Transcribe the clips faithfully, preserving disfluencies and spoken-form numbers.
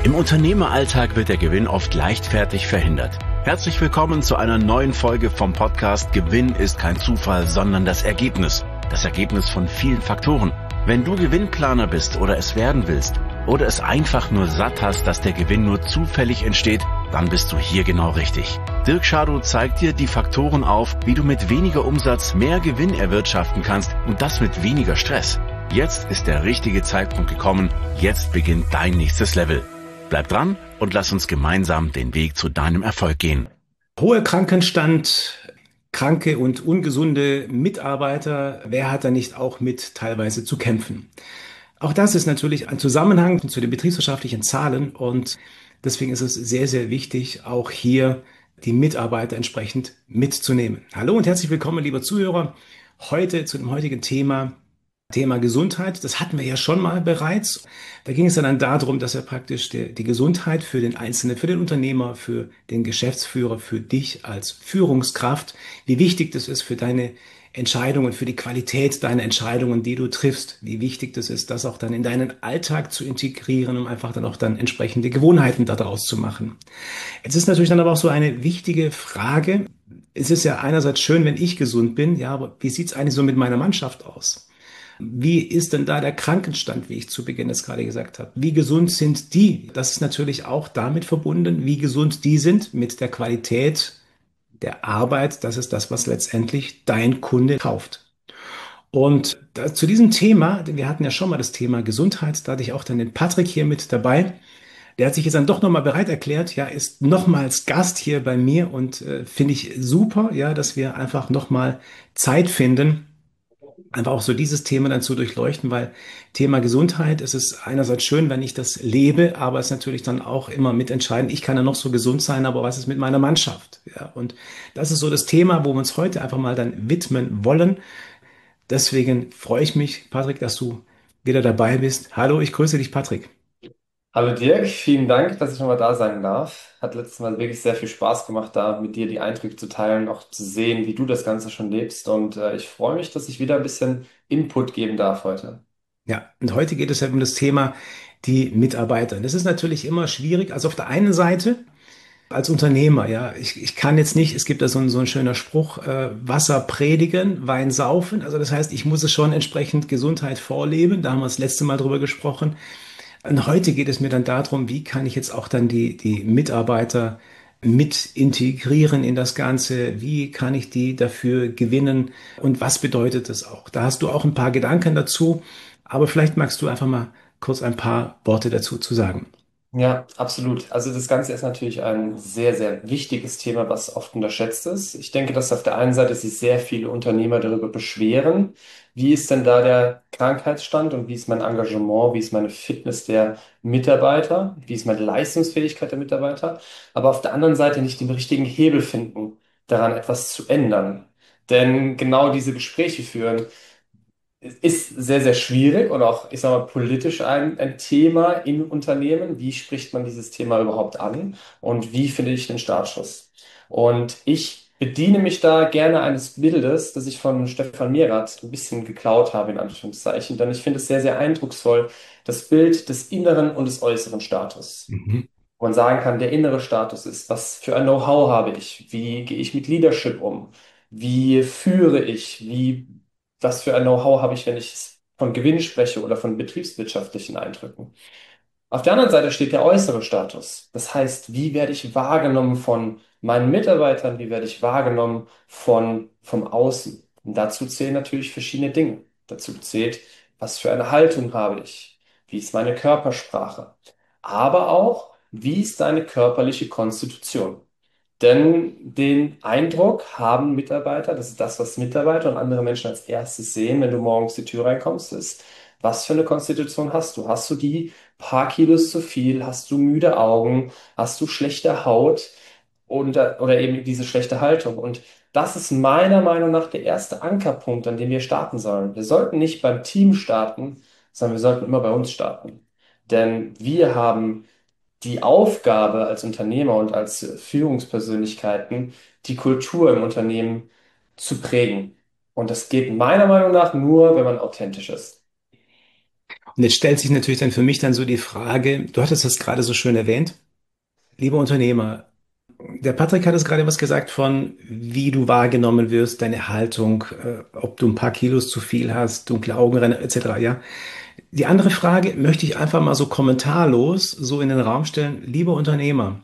Im Unternehmeralltag wird der Gewinn oft leichtfertig verhindert. Herzlich willkommen zu einer neuen Folge vom Podcast Gewinn ist kein Zufall, sondern das Ergebnis. Das Ergebnis von vielen Faktoren. Wenn du Gewinnplaner bist oder es werden willst oder es einfach nur satt hast, dass der Gewinn nur zufällig entsteht, dann bist du hier genau richtig. Dirk Schadow zeigt dir die Faktoren auf, wie du mit weniger Umsatz mehr Gewinn erwirtschaften kannst und das mit weniger Stress. Jetzt ist der richtige Zeitpunkt gekommen. Jetzt beginnt dein nächstes Level. Bleib dran und lass uns gemeinsam den Weg zu deinem Erfolg gehen. Hoher Krankenstand, kranke und ungesunde Mitarbeiter, wer hat da nicht auch mit teilweise zu kämpfen? Auch das ist natürlich ein Zusammenhang zu den betriebswirtschaftlichen Zahlen und deswegen ist es sehr, sehr wichtig, auch hier die Mitarbeiter entsprechend mitzunehmen. Hallo und herzlich willkommen, lieber Zuhörer, heute zu dem heutigen Thema. Thema Gesundheit, das hatten wir ja schon mal bereits. Da ging es dann darum, dass er praktisch die, die Gesundheit für den Einzelnen, für den Unternehmer, für den Geschäftsführer, für dich als Führungskraft, wie wichtig das ist für deine Entscheidungen, für die Qualität deiner Entscheidungen, die du triffst, wie wichtig das ist, das auch dann in deinen Alltag zu integrieren, um einfach dann auch dann entsprechende Gewohnheiten daraus zu machen. Jetzt ist natürlich dann aber auch so eine wichtige Frage. Es ist ja einerseits schön, wenn ich gesund bin, ja, aber wie sieht es eigentlich so mit meiner Mannschaft aus? Wie ist denn da der Krankenstand, wie ich zu Beginn es gerade gesagt habe? Wie gesund sind die? Das ist natürlich auch damit verbunden, wie gesund die sind mit der Qualität der Arbeit. Das ist das, was letztendlich dein Kunde kauft. Und da, zu diesem Thema, wir hatten ja schon mal das Thema Gesundheit, da hatte ich auch dann den Patrick hier mit dabei. Der hat sich jetzt dann doch nochmal bereit erklärt, ja, ist nochmals Gast hier bei mir und äh, finde ich super, ja, dass wir einfach nochmal Zeit finden, einfach auch so dieses Thema dann zu durchleuchten, weil Thema Gesundheit, es ist einerseits schön, wenn ich das lebe, aber es ist natürlich dann auch immer mitentscheidend. Ich kann ja noch so gesund sein, aber was ist mit meiner Mannschaft? Ja, und das ist so das Thema, wo wir uns heute einfach mal dann widmen wollen. Deswegen freue ich mich, Patrick, dass du wieder dabei bist. Hallo, ich grüße dich, Patrick. Hallo Dirk, vielen Dank, dass ich nochmal da sein darf. Hat letztes Mal wirklich sehr viel Spaß gemacht, da mit dir die Eindrücke zu teilen, auch zu sehen, wie du das Ganze schon lebst. Und äh, ich freue mich, dass ich wieder ein bisschen Input geben darf heute. Ja, und heute geht es ja um das Thema die Mitarbeiter. Das ist natürlich immer schwierig. Also auf der einen Seite als Unternehmer, ja, ich, ich kann jetzt nicht, es gibt da so ein, so ein schöner Spruch, äh, Wasser predigen, Wein saufen. Also das heißt, ich muss es schon entsprechend Gesundheit vorleben. Da haben wir das letzte Mal drüber gesprochen. Und heute geht es mir dann darum, wie kann ich jetzt auch dann die, die Mitarbeiter mit integrieren in das Ganze? Wie kann ich die dafür gewinnen? Und was bedeutet das auch? Da hast du auch ein paar Gedanken dazu, aber vielleicht magst du einfach mal kurz ein paar Worte dazu zu sagen. Ja, absolut. Also das Ganze ist natürlich ein sehr, sehr wichtiges Thema, was oft unterschätzt ist. Ich denke, dass auf der einen Seite sich sehr viele Unternehmer darüber beschweren. Wie ist denn da der Krankheitsstand und wie ist mein Engagement, wie ist meine Fitness der Mitarbeiter, wie ist meine Leistungsfähigkeit der Mitarbeiter, aber auf der anderen Seite nicht den richtigen Hebel finden, daran etwas zu ändern. Denn genau diese Gespräche führen, ist sehr, sehr schwierig und auch, ich sag mal, politisch ein, ein Thema im Unternehmen. Wie spricht man dieses Thema überhaupt an und wie finde ich den Startschuss? Und ich bediene mich da gerne eines Bildes, das ich von Stefan Merath ein bisschen geklaut habe, in Anführungszeichen, denn ich finde es sehr, sehr eindrucksvoll, das Bild des inneren und des äußeren Status. Mhm. Wo man sagen kann, der innere Status ist, was für ein Know-how habe ich? Wie gehe ich mit Leadership um? Wie führe ich? Wie, was für ein Know-how habe ich, wenn ich von Gewinn spreche oder von betriebswirtschaftlichen Eindrücken? Auf der anderen Seite steht der äußere Status. Das heißt, wie werde ich wahrgenommen von meinen Mitarbeitern? Wie werde ich wahrgenommen von, vom Außen? Und dazu zählen natürlich verschiedene Dinge. Dazu zählt, was für eine Haltung habe ich? Wie ist meine Körpersprache? Aber auch, wie ist deine körperliche Konstitution? Denn den Eindruck haben Mitarbeiter, das ist das, was Mitarbeiter und andere Menschen als erstes sehen, wenn du morgens die Tür reinkommst, ist, was für eine Konstitution hast du? Hast du die paar Kilos zu viel? Hast du müde Augen? Hast du schlechte Haut? Und, oder eben diese schlechte Haltung? Und das ist meiner Meinung nach der erste Ankerpunkt, an dem wir starten sollen. Wir sollten nicht beim Team starten, sondern wir sollten immer bei uns starten. Denn wir haben die Aufgabe als Unternehmer und als Führungspersönlichkeiten, die Kultur im Unternehmen zu prägen. Und das geht meiner Meinung nach nur, wenn man authentisch ist. Und jetzt stellt sich natürlich dann für mich dann so die Frage, du hattest das gerade so schön erwähnt, lieber Unternehmer, der Patrick hat es gerade was gesagt von, wie du wahrgenommen wirst, deine Haltung, äh, ob du ein paar Kilos zu viel hast, dunkle Augenränder et cetera. Ja, die andere Frage möchte ich einfach mal so kommentarlos so in den Raum stellen. Lieber Unternehmer,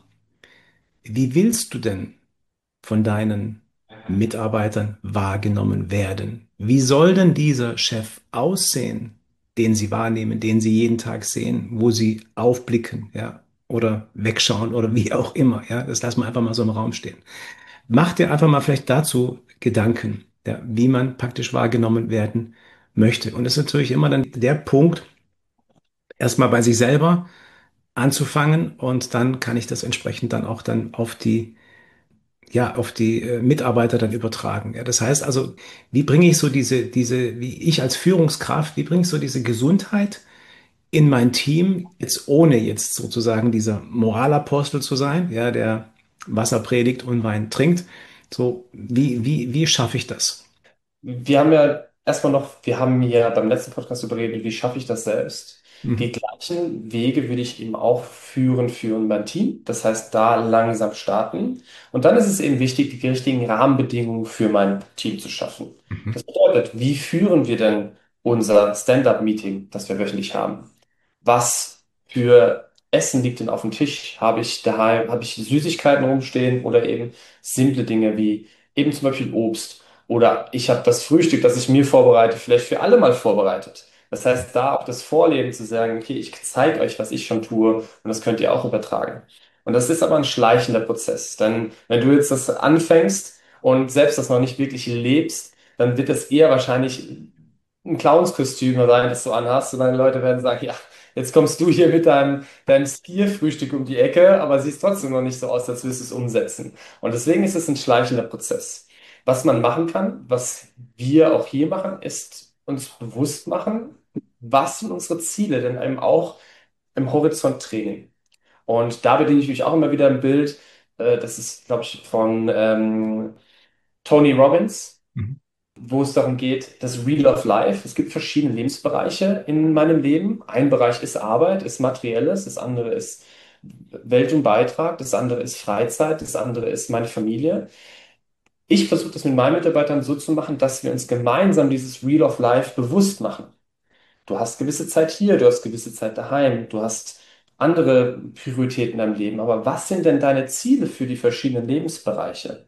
wie willst du denn von deinen Mitarbeitern wahrgenommen werden? Wie soll denn dieser Chef aussehen, den sie wahrnehmen, den sie jeden Tag sehen, wo sie aufblicken, ja, oder wegschauen oder wie auch immer, ja? Das lassen wir einfach mal so im Raum stehen. Mach dir einfach mal vielleicht dazu Gedanken, ja, wie man praktisch wahrgenommen werden möchte. Und das ist natürlich immer dann der Punkt, erstmal bei sich selber anzufangen und dann kann ich das entsprechend dann auch dann auf die, ja, auf die äh, Mitarbeiter dann übertragen. Ja, das heißt also, wie bringe ich so diese, diese, wie ich als Führungskraft, wie bringe ich so diese Gesundheit in mein Team, jetzt ohne jetzt sozusagen dieser Moralapostel zu sein, ja, der Wasser predigt und Wein trinkt. So, wie, wie, wie schaffe ich das? Wir haben ja erstmal noch, wir haben ja beim letzten Podcast überredet, wie schaffe ich das selbst? Die Mhm. gleichen Wege würde ich eben auch führen für mein Team. Das heißt, da langsam starten. Und dann ist es eben wichtig, die richtigen Rahmenbedingungen für mein Team zu schaffen. Mhm. Das bedeutet, wie führen wir denn unser Stand-up-Meeting, das wir wöchentlich haben? Was für Essen liegt denn auf dem Tisch? Habe ich daheim, habe ich Süßigkeiten rumstehen oder eben simple Dinge wie eben zum Beispiel Obst? Oder ich habe das Frühstück, das ich mir vorbereite, vielleicht für alle mal vorbereitet. Das heißt, da auch das Vorleben zu sagen, okay, ich zeige euch, was ich schon tue und das könnt ihr auch übertragen. Und das ist aber ein schleichender Prozess. Denn wenn du jetzt das anfängst und selbst das noch nicht wirklich lebst, dann wird es eher wahrscheinlich ein Clownskostüm sein, das du anhast und deine Leute werden sagen, ja, jetzt kommst du hier mit deinem, deinem Skierfrühstück um die Ecke, aber siehst trotzdem noch nicht so aus, als würdest du es umsetzen. Und deswegen ist es ein schleichender Prozess. Was man machen kann, was wir auch hier machen, ist uns bewusst machen, was sind unsere Ziele denn eben auch im Horizonttraining. Und da bediene ich mich auch immer wieder im Bild, äh, das ist, glaube ich, von ähm, Tony Robbins, Mhm. wo es darum geht, das Wheel of Life. Es gibt verschiedene Lebensbereiche in meinem Leben. Ein Bereich ist Arbeit, ist Materielles, das andere ist Welt und Beitrag, das andere ist Freizeit, das andere ist meine Familie. Ich versuche das mit meinen Mitarbeitern so zu machen, dass wir uns gemeinsam dieses Wheel of Life bewusst machen. Du hast gewisse Zeit hier, du hast gewisse Zeit daheim, du hast andere Prioritäten in deinem Leben. Aber was sind denn deine Ziele für die verschiedenen Lebensbereiche?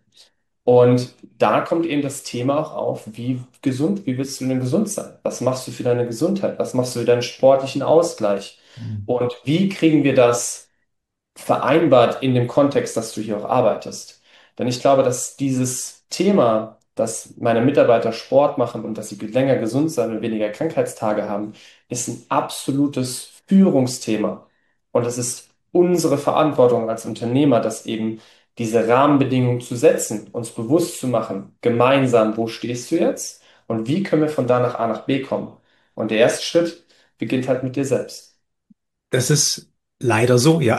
Und da kommt eben das Thema auch auf, wie gesund, wie willst du denn gesund sein? Was machst du für deine Gesundheit? Was machst du für deinen sportlichen Ausgleich? Mhm. Und wie kriegen wir das vereinbart in dem Kontext, dass du hier auch arbeitest? Denn ich glaube, dass dieses Thema, dass meine Mitarbeiter Sport machen und dass sie länger gesund sein und weniger Krankheitstage haben, ist ein absolutes Führungsthema. Und es ist unsere Verantwortung als Unternehmer, das eben diese Rahmenbedingungen zu setzen, uns bewusst zu machen, gemeinsam, wo stehst du jetzt und wie können wir von da nach A nach B kommen. Und der erste Schritt beginnt halt mit dir selbst. Das ist leider so, ja.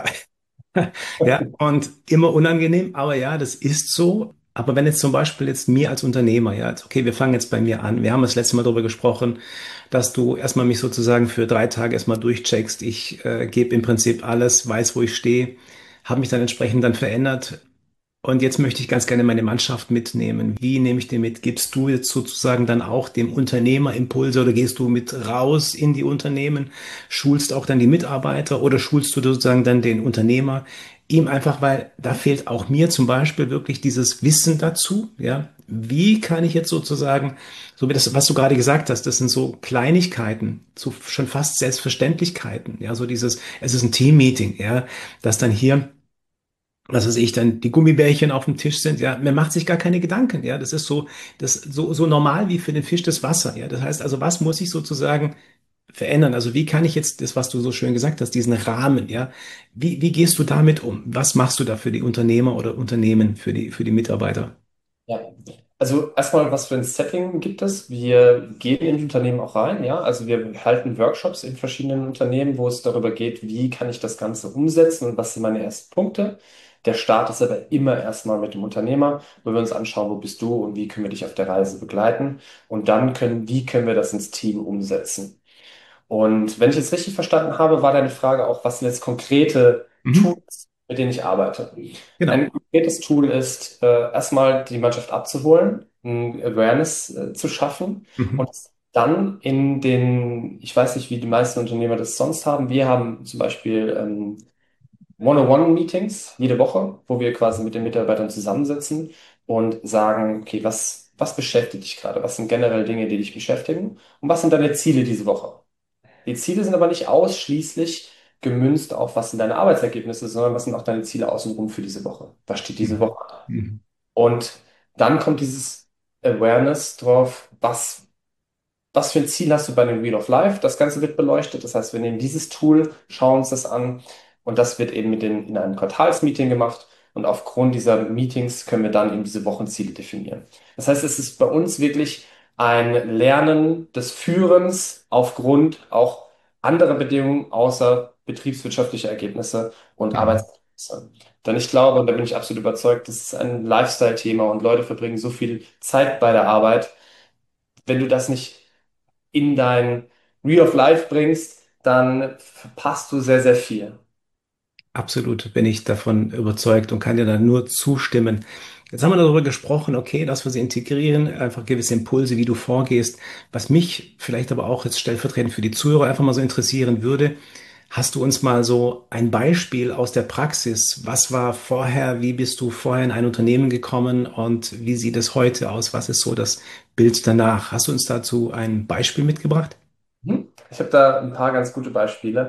Ja, und immer unangenehm, aber ja, das ist so. Aber wenn jetzt zum Beispiel jetzt mir als Unternehmer, ja, jetzt, okay, wir fangen jetzt bei mir an. Wir haben das letzte Mal darüber gesprochen, dass du erstmal mich sozusagen für drei Tage erstmal durchcheckst. Ich äh, gebe im Prinzip alles, weiß, wo ich stehe, habe mich dann entsprechend dann verändert. Und jetzt möchte ich ganz gerne meine Mannschaft mitnehmen. Wie nehme ich den mit? Gibst du jetzt sozusagen dann auch dem Unternehmer Impulse oder gehst du mit raus in die Unternehmen, schulst auch dann die Mitarbeiter oder schulst du sozusagen dann den Unternehmer? Ihm einfach, weil da fehlt auch mir zum Beispiel wirklich dieses Wissen dazu. Ja, wie kann ich jetzt sozusagen, so wie das, was du gerade gesagt hast, das sind so Kleinigkeiten, so schon fast Selbstverständlichkeiten. Ja, so dieses, es ist ein Teammeeting, ja, dass dann hier was weiß ich, dann die Gummibärchen auf dem Tisch sind, ja, man macht sich gar keine Gedanken, ja, das ist so, das so, so normal wie für den Fisch das Wasser, ja, das heißt also, was muss ich sozusagen verändern? Also, wie kann ich jetzt das, was du so schön gesagt hast, diesen Rahmen, ja, wie, wie gehst du damit um? Was machst du da für die Unternehmer oder Unternehmen, für die, für die Mitarbeiter? Ja, also erstmal, was für ein Setting gibt es? Wir gehen in die Unternehmen auch rein, ja. Also wir halten Workshops in verschiedenen Unternehmen, wo es darüber geht, wie kann ich das Ganze umsetzen und was sind meine ersten Punkte. Der Start ist aber immer erstmal mit dem Unternehmer, wo wir uns anschauen, wo bist du und wie können wir dich auf der Reise begleiten. Und dann können, wie können wir das ins Team umsetzen. Und wenn ich es richtig verstanden habe, war deine Frage auch, was sind jetzt konkrete Mhm. Tools, mit denen ich arbeite? Genau. Ein konkretes Tool ist, äh, erstmal die Mannschaft abzuholen, ein Awareness, äh, zu schaffen und Mhm. dann in den, ich weiß nicht, wie die meisten Unternehmer das sonst haben. Wir haben zum Beispiel ähm, One-on-One-Meetings jede Woche, wo wir quasi mit den Mitarbeitern zusammensitzen und sagen, okay, was, was beschäftigt dich gerade? Was sind generell Dinge, die dich beschäftigen? Und was sind deine Ziele diese Woche? Die Ziele sind aber nicht ausschließlich gemünzt auf, was sind deine Arbeitsergebnisse, sondern was sind auch deine Ziele außenrum für diese Woche? Was steht diese Mhm. Woche an? Mhm. Und dann kommt dieses Awareness drauf, was was für ein Ziel hast du bei dem Wheel of Life? Das Ganze wird beleuchtet. Das heißt, wir nehmen dieses Tool, schauen uns das an und das wird eben mit den, in einem Quartalsmeeting gemacht. Und aufgrund dieser Meetings können wir dann eben diese Wochenziele definieren. Das heißt, es ist bei uns wirklich ein Lernen des Führens aufgrund auch anderer Bedingungen außer betriebswirtschaftlicher Ergebnisse und Mhm. Arbeitsergebnisse. Denn ich glaube, und da bin ich absolut überzeugt, das ist ein Lifestyle-Thema und Leute verbringen so viel Zeit bei der Arbeit. Wenn du das nicht in dein Real of Life bringst, dann verpasst du sehr, sehr viel. Absolut, bin ich davon überzeugt und kann dir da nur zustimmen. Jetzt haben wir darüber gesprochen, okay, dass wir sie integrieren, einfach gewisse Impulse, wie du vorgehst. Was mich vielleicht aber auch jetzt stellvertretend für die Zuhörer einfach mal so interessieren würde, hast du uns mal so ein Beispiel aus der Praxis? Was war vorher? Wie bist du vorher in ein Unternehmen gekommen und wie sieht es heute aus? Was ist so das Bild danach? Hast du uns dazu ein Beispiel mitgebracht? Mhm. Ich habe da ein paar ganz gute Beispiele.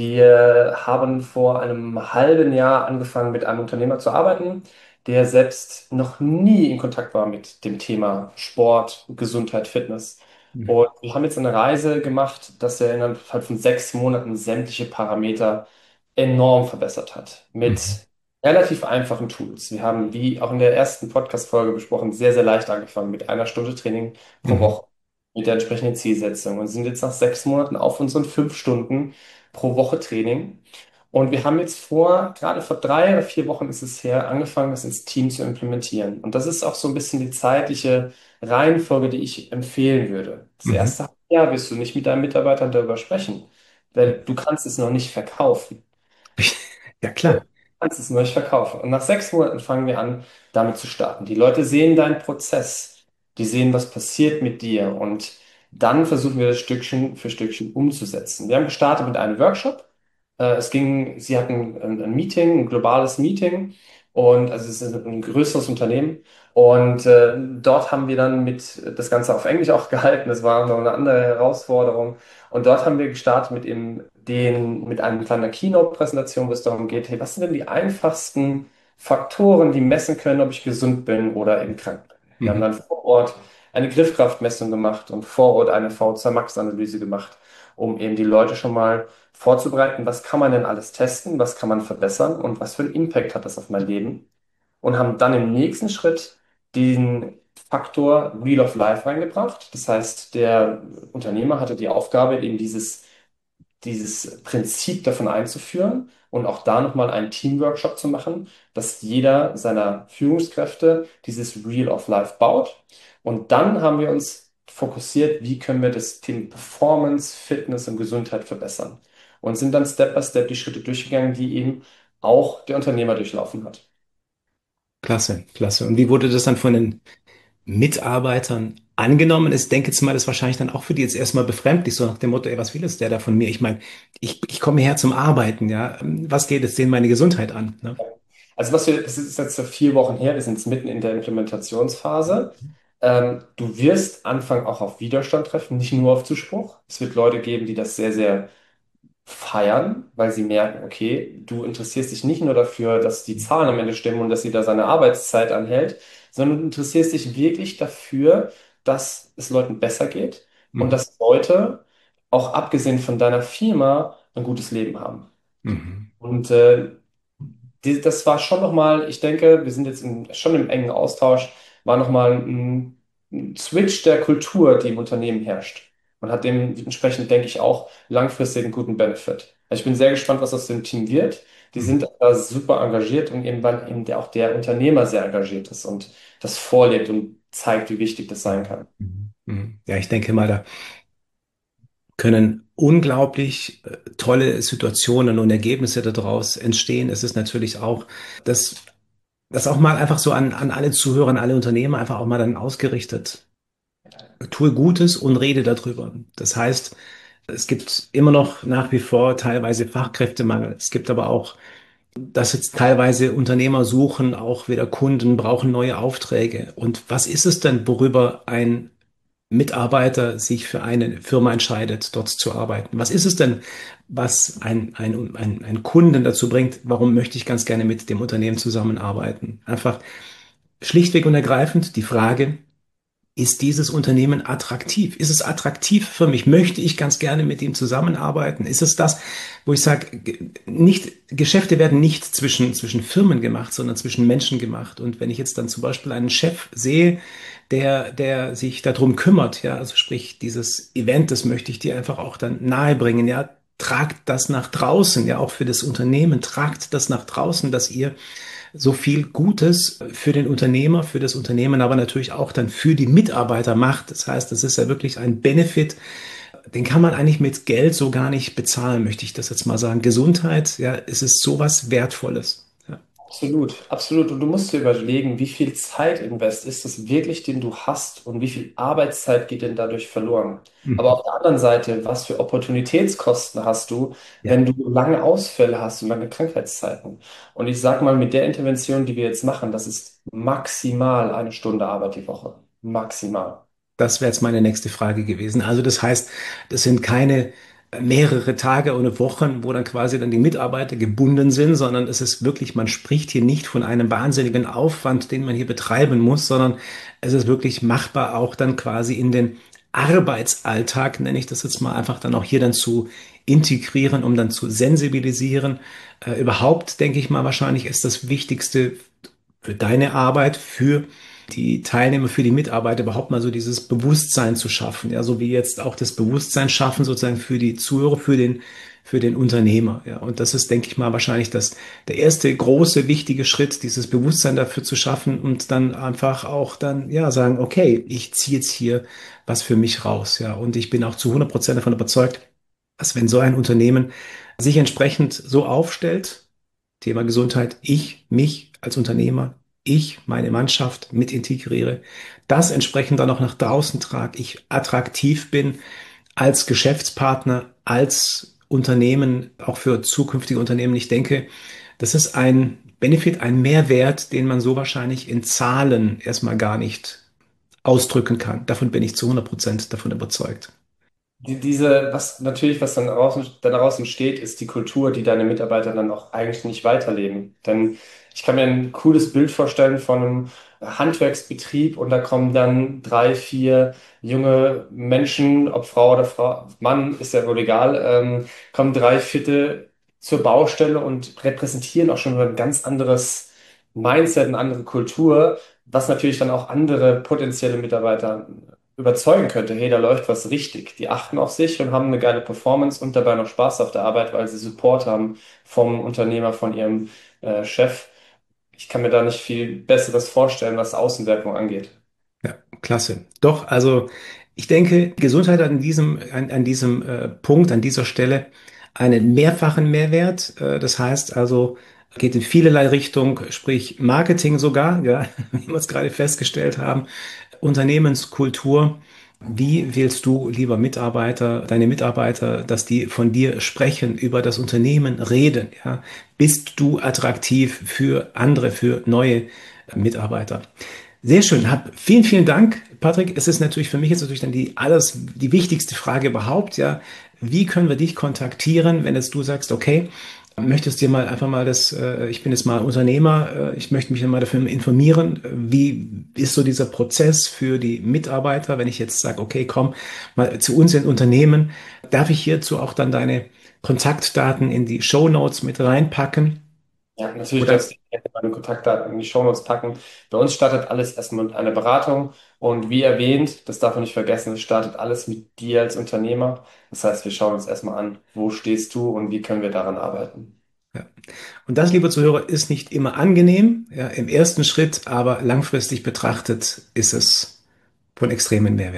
Wir haben vor einem halben Jahr angefangen, mit einem Unternehmer zu arbeiten, der selbst noch nie in Kontakt war mit dem Thema Sport, Gesundheit, Fitness. Mhm. Und wir haben jetzt eine Reise gemacht, dass er innerhalb von sechs Monaten sämtliche Parameter enorm verbessert hat. Mhm. Mit relativ einfachen Tools. Wir haben, wie auch in der ersten Podcast-Folge besprochen, sehr, sehr leicht angefangen mit einer Stunde Training pro Mhm. Woche mit der entsprechenden Zielsetzung und sind jetzt nach sechs Monaten auf unseren fünf Stunden pro Woche Training. Und wir haben jetzt vor, gerade vor drei oder vier Wochen ist es her, angefangen, das ins Team zu implementieren. Und das ist auch so ein bisschen die zeitliche Reihenfolge, die ich empfehlen würde. Das Mhm. erste Jahr wirst du nicht mit deinen Mitarbeitern darüber sprechen, weil du kannst es noch nicht verkaufen. Ja, klar. Kannst es noch nicht verkaufen. Und nach sechs Monaten fangen wir an, damit zu starten. Die Leute sehen deinen Prozess. Die sehen, was passiert mit dir. Und dann versuchen wir das Stückchen für Stückchen umzusetzen. Wir haben gestartet mit einem Workshop. Äh, Es ging, sie hatten ein, ein Meeting, ein globales Meeting. Und also es ist ein größeres Unternehmen. Und äh, dort haben wir dann mit das Ganze auf Englisch auch gehalten. Das war noch eine andere Herausforderung. Und dort haben wir gestartet mit eben den, mit einer kleinen Keynote-Präsentation, wo es darum geht, hey, was sind denn die einfachsten Faktoren, die messen können, ob ich gesund bin oder eben krank bin? Wir haben Mhm. dann vor Ort eine Griffkraftmessung gemacht und vor Ort eine V zwei Max-Analyse gemacht, um eben die Leute schon mal vorzubereiten, was kann man denn alles testen, was kann man verbessern und was für einen Impact hat das auf mein Leben? Und haben dann im nächsten Schritt den Faktor Wheel of Life reingebracht. Das heißt, der Unternehmer hatte die Aufgabe, eben dieses dieses Prinzip davon einzuführen und auch da nochmal einen Teamworkshop zu machen, dass jeder seiner Führungskräfte dieses Reel of Life baut. Und dann haben wir uns fokussiert, wie können wir das Thema Performance, Fitness und Gesundheit verbessern. Und sind dann Step by Step die Schritte durchgegangen, die eben auch der Unternehmer durchlaufen hat. Klasse, klasse. Und wie wurde das dann von den Mitarbeitern angenommen? Ich denke jetzt mal, das ist wahrscheinlich dann auch für die jetzt erstmal befremdlich, so nach dem Motto, ey, was will jetzt der da von mir? Ich meine, ich, ich komme her zum Arbeiten, ja. Was geht es denen meine Gesundheit an? Ne? Also was wir, das ist jetzt so vier Wochen her, wir sind jetzt mitten in der Implementationsphase. Ähm, du wirst Anfang auch auf Widerstand treffen, nicht nur auf Zuspruch. Es wird Leute geben, die das sehr, sehr feiern, weil sie merken, okay, du interessierst dich nicht nur dafür, dass die Zahlen am Ende stimmen und dass sie da seine Arbeitszeit anhält, sondern du interessierst dich wirklich dafür, dass es Leuten besser geht und Mhm. dass Leute, auch abgesehen von deiner Firma, ein gutes Leben haben. Mhm. Und äh, die, das war schon nochmal, ich denke, wir sind jetzt in, schon im engen Austausch, war nochmal ein, ein Switch der Kultur, die im Unternehmen herrscht. Und hat dementsprechend, denke ich, auch langfristig einen guten Benefit. Also ich bin sehr gespannt, was aus dem Team wird. Die Mhm. sind da super engagiert und eben, weil eben der, auch der Unternehmer sehr engagiert ist und das vorlebt und zeigt, wie wichtig das sein kann. Mhm. Mhm. Ja, ich denke mal, da können unglaublich äh, tolle Situationen und Ergebnisse daraus entstehen. Es ist natürlich auch, dass das auch mal einfach so an, an alle Zuhörer, an alle Unternehmer einfach auch mal dann ausgerichtet. Tue Gutes und rede darüber. Das heißt, es gibt immer noch nach wie vor teilweise Fachkräftemangel. Es gibt aber auch, dass jetzt teilweise Unternehmer suchen, auch wieder Kunden, brauchen neue Aufträge. Und was ist es denn, worüber ein Mitarbeiter sich für eine Firma entscheidet, dort zu arbeiten? Was ist es denn, was ein, ein, ein, ein Kunden dazu bringt, warum möchte ich ganz gerne mit dem Unternehmen zusammenarbeiten? Einfach schlichtweg und ergreifend die Frage, ist dieses Unternehmen attraktiv? Ist es attraktiv für mich? Möchte ich ganz gerne mit ihm zusammenarbeiten? Ist es das, wo ich sage, nicht, Geschäfte werden nicht zwischen, zwischen Firmen gemacht, sondern zwischen Menschen gemacht. Und wenn ich jetzt dann zum Beispiel einen Chef sehe, der, der sich darum kümmert, ja, also sprich, dieses Event, das möchte ich dir einfach auch dann nahebringen, ja, tragt das nach draußen, ja, auch für das Unternehmen, tragt das nach draußen, dass ihr so viel Gutes für den Unternehmer, für das Unternehmen, aber natürlich auch dann für die Mitarbeiter macht. Das heißt, das ist ja wirklich ein Benefit, den kann man eigentlich mit Geld so gar nicht bezahlen, möchte ich das jetzt mal sagen. Gesundheit, ja, es ist sowas Wertvolles. Ja. Absolut, absolut. Und du musst dir überlegen, wie viel Zeitinvest ist es wirklich, den du hast und wie viel Arbeitszeit geht denn dadurch verloren. Aber Mhm. auf der anderen Seite, was für Opportunitätskosten hast du, Ja, wenn du lange Ausfälle hast und lange Krankheitszeiten? Und ich sag mal, mit der Intervention, die wir jetzt machen, das ist maximal eine Stunde Arbeit die Woche. Maximal. das wäre jetzt meine nächste Frage gewesen. Also das heißt, das sind keine mehrere Tage oder Wochen, wo dann quasi dann die Mitarbeiter gebunden sind, sondern es ist wirklich, man spricht hier nicht von einem wahnsinnigen Aufwand, den man hier betreiben muss, sondern es ist wirklich machbar, auch dann quasi in den Arbeitsalltag, nenne ich das jetzt mal, einfach dann auch hier dann zu integrieren, um dann zu sensibilisieren. Äh, überhaupt, denke ich mal, wahrscheinlich ist das Wichtigste für deine Arbeit, für die Teilnehmer, für die Mitarbeiter überhaupt mal so dieses Bewusstsein zu schaffen. Ja, so wie jetzt auch das Bewusstsein schaffen sozusagen für die Zuhörer, für den, für den Unternehmer. Ja, und das ist, denke ich mal, wahrscheinlich das, der erste große, wichtige Schritt, dieses Bewusstsein dafür zu schaffen und dann einfach auch dann, ja, sagen, okay, ich ziehe jetzt hier was für mich raus. Ja, und ich bin auch zu hundert Prozent davon überzeugt, dass wenn so ein Unternehmen sich entsprechend so aufstellt, Thema Gesundheit, ich, mich als Unternehmer, ich, meine Mannschaft mit integriere, das entsprechend dann auch nach draußen trage, ich attraktiv bin als Geschäftspartner, als Unternehmen, auch für zukünftige Unternehmen. Ich denke, das ist ein Benefit, ein Mehrwert, den man so wahrscheinlich in Zahlen erstmal gar nicht ausdrücken kann. Davon bin ich zu hundert Prozent davon überzeugt. Die, diese, was natürlich, was dann daraus, dann daraus entsteht, ist die Kultur, die deine Mitarbeiter dann auch eigentlich nicht weiterleben. Denn ich kann mir ein cooles Bild vorstellen von einem Handwerksbetrieb und da kommen dann drei, vier junge Menschen, ob Frau oder Frau, Mann, ist ja wohl egal, ähm, kommen drei, vierte zur Baustelle und repräsentieren auch schon ein ganz anderes Mindset, eine andere Kultur, was natürlich dann auch andere potenzielle Mitarbeiter überzeugen könnte, hey, da läuft was richtig. Die achten auf sich und haben eine geile Performance und dabei noch Spaß auf der Arbeit, weil sie Support haben vom Unternehmer, von ihrem äh, Chef. Ich kann mir da nicht viel Besseres vorstellen, was Außenwirkung angeht. Ja, klasse. Doch, also ich denke, Gesundheit hat an diesem, an, an diesem äh, Punkt, an dieser Stelle einen mehrfachen Mehrwert. Äh, das heißt also, geht in vielerlei Richtung, sprich Marketing sogar, ja, wie wir es gerade festgestellt haben, Unternehmenskultur. Wie wählst du, lieber Mitarbeiter, deine Mitarbeiter, dass die von dir sprechen, über das Unternehmen reden, ja? Bist du attraktiv für andere, für neue Mitarbeiter? Sehr schön. Hab, vielen, vielen Dank, Patrick. Es ist natürlich für mich jetzt natürlich dann die alles, die wichtigste Frage überhaupt, ja. Wie können wir dich kontaktieren, wenn jetzt du sagst, okay, möchtest dir mal einfach mal das, äh, ich bin jetzt mal Unternehmer, äh, ich möchte mich mal dafür informieren, wie ist so dieser Prozess für die Mitarbeiter, wenn ich jetzt sage, okay, komm mal zu uns in Unternehmen, darf ich hierzu auch dann deine Kontaktdaten in die Shownotes mit reinpacken? Ja, natürlich Oder darfst du gerne meine Kontaktdaten in die Shownotes packen. Bei uns startet alles erstmal mit einer Beratung und wie erwähnt, das darf man nicht vergessen, es startet alles mit dir als Unternehmer. Das heißt, wir schauen uns erstmal an, wo stehst du und wie können wir daran arbeiten. ja. Und das, liebe Zuhörer, ist nicht immer angenehm, ja, im ersten Schritt, aber langfristig betrachtet ist es von extremen Mehrwert.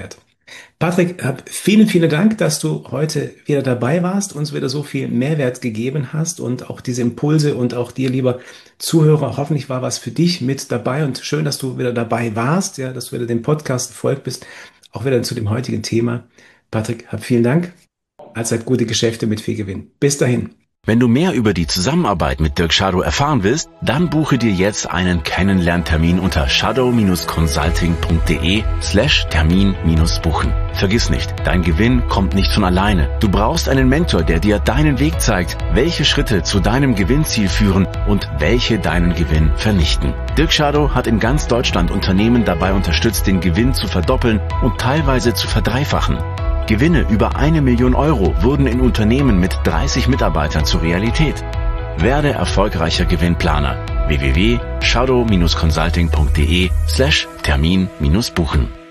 Patrick, vielen, vielen Dank, dass du heute wieder dabei warst, uns wieder so viel Mehrwert gegeben hast und auch diese Impulse und auch dir, lieber Zuhörer, hoffentlich war was für dich mit dabei und schön, dass du wieder dabei warst, ja, dass du wieder dem Podcast gefolgt bist, auch wieder zu dem heutigen Thema. Patrick, vielen Dank. Allzeit gute Geschäfte mit viel Gewinn. Bis dahin. Wenn du mehr über die Zusammenarbeit mit Dirk Schadow erfahren willst, dann buche dir jetzt einen Kennenlerntermin unter shadow-consulting.de slash Termin minus buchen. Vergiss nicht, dein Gewinn kommt nicht von alleine. Du brauchst einen Mentor, der dir deinen Weg zeigt, welche Schritte zu deinem Gewinnziel führen und welche deinen Gewinn vernichten. Dirk Schadow hat in ganz Deutschland Unternehmen dabei unterstützt, den Gewinn zu verdoppeln und teilweise zu verdreifachen. Gewinne über eine Million Euro wurden in Unternehmen mit dreißig Mitarbeitern zur Realität. Werde erfolgreicher Gewinnplaner. w w w punkt shadow-consulting.de slash Termin minus buchen.